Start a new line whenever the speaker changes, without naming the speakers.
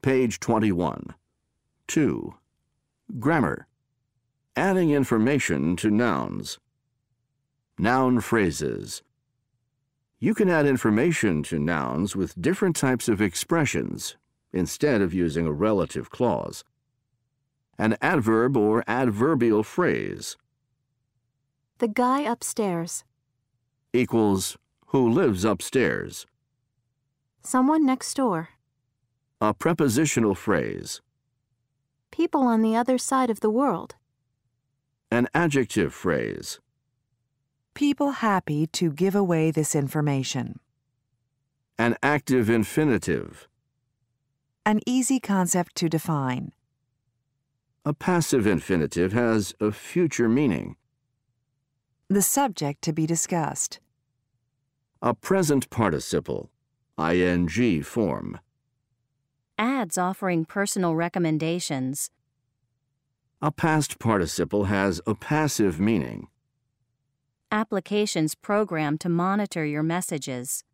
Page 21. 2. Grammar. Adding information to nouns. Noun phrases. You can add information to nouns with different types of expressions instead of using a relative clause. An adverb or adverbial phrase
The guy upstairs.
equals who lives upstairs.
Someone next door.
A prepositional phrase.
People on the other side of the world.
An adjective phrase.
People happy to give away this information.
An active infinitive.
An easy concept to define.
A passive infinitive has a future meaning.
The subject to be discussed.
A present participle, ing form.
Ads offering personal recommendations.
A past participle has a passive meaning.
Applications programmed to monitor your messages.